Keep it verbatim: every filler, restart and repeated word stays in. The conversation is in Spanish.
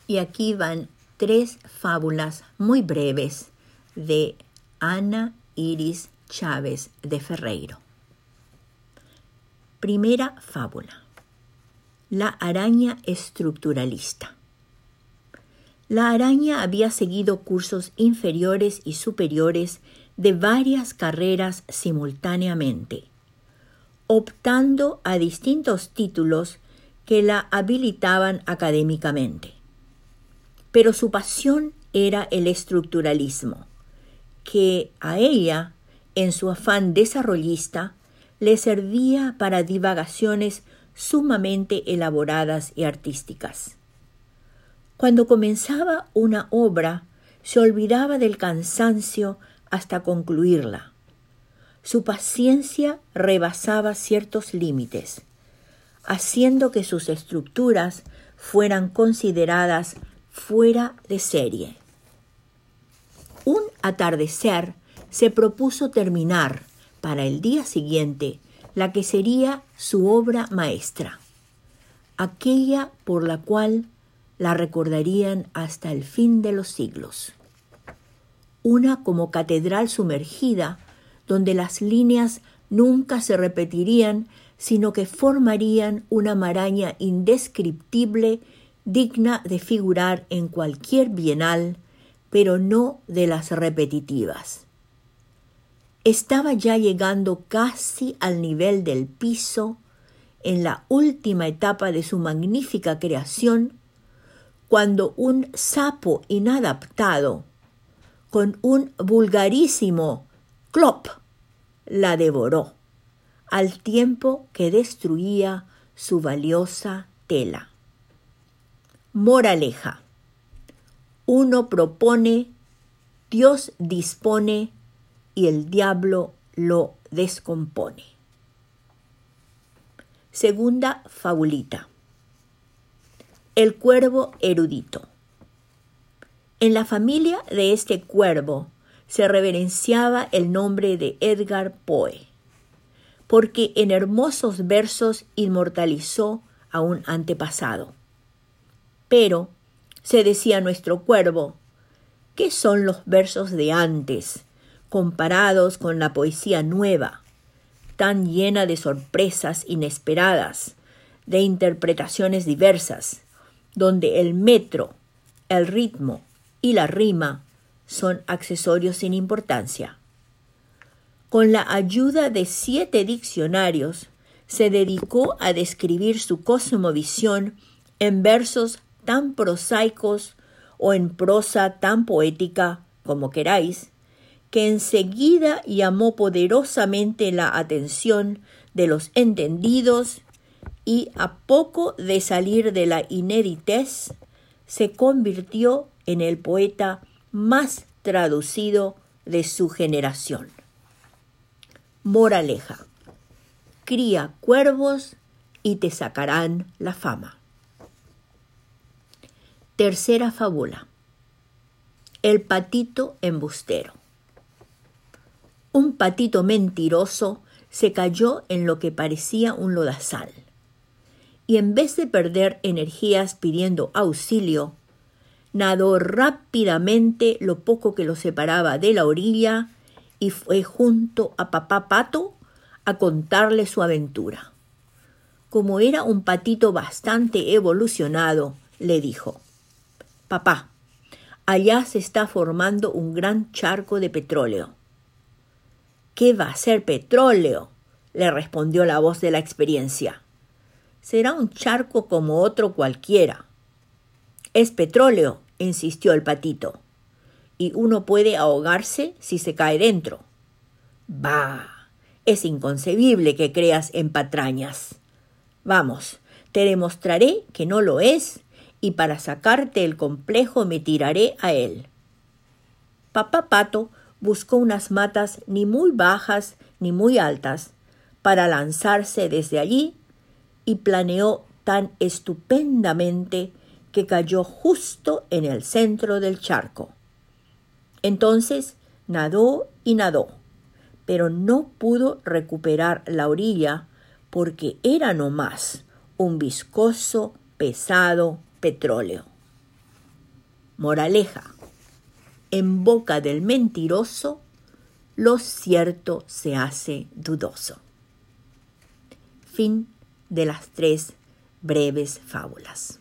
Y aquí van tres fábulas muy breves de Ana Iris Chávez de Ferreiro. Primera fábula. La araña estructuralista. La araña había seguido cursos inferiores y superiores de varias carreras simultáneamente, optando a distintos títulos que la habilitaban académicamente. Pero su pasión era el estructuralismo, que a ella, en su afán desarrollista, le servía para divagaciones sumamente elaboradas y artísticas. Cuando comenzaba una obra, se olvidaba del cansancio hasta concluirla. Su paciencia rebasaba ciertos límites, haciendo que sus estructuras fueran consideradas fuera de serie. Un atardecer se propuso terminar para el día siguiente la que sería su obra maestra, aquella por la cual la recordarían hasta el fin de los siglos. Una como catedral sumergida, donde las líneas nunca se repetirían, sino que formarían una maraña indescriptible digna de figurar en cualquier bienal, pero no de las repetitivas. Estaba ya llegando casi al nivel del piso, en la última etapa de su magnífica creación, cuando un sapo inadaptado, con un vulgarísimo clop, la devoró, al tiempo que destruía su valiosa tela. Moraleja. Uno propone, Dios dispone y el diablo lo descompone. Segunda fabulita. El cuervo erudito. En la familia de este cuervo se reverenciaba el nombre de Edgar Poe, porque en hermosos versos inmortalizó a un antepasado. Pero, se decía nuestro cuervo, ¿qué son los versos de antes, comparados con la poesía nueva, tan llena de sorpresas inesperadas, de interpretaciones diversas, donde el metro, el ritmo y la rima son accesorios sin importancia? Con la ayuda de siete diccionarios, se dedicó a describir su cosmovisión en versos tan prosaicos o en prosa tan poética como queráis, que enseguida llamó poderosamente la atención de los entendidos y a poco de salir de la ineditez, se convirtió en el poeta más traducido de su generación. Moraleja. Cría cuervos y te sacarán la fama. Tercera fábula. El patito embustero. Un patito mentiroso se cayó en lo que parecía un lodazal, y en vez de perder energías pidiendo auxilio, nadó rápidamente lo poco que lo separaba de la orilla y fue junto a papá pato a contarle su aventura. Como era un patito bastante evolucionado, le dijo: «Papá, allá se está formando un gran charco de petróleo». «¿Qué va a ser petróleo?», le respondió la voz de la experiencia. «Será un charco como otro cualquiera». «Es petróleo», insistió el patito, «y uno puede ahogarse si se cae dentro». «Bah, es inconcebible que creas en patrañas. Vamos, te demostraré que no lo es, y para sacarte el complejo me tiraré a él». Papá Pato buscó unas matas ni muy bajas ni muy altas para lanzarse desde allí y planeó tan estupendamente que cayó justo en el centro del charco. Entonces nadó y nadó, pero no pudo recuperar la orilla porque era nomás un viscoso, pesado petróleo. Moraleja: en boca del mentiroso, lo cierto se hace dudoso. Fin de las tres breves fábulas.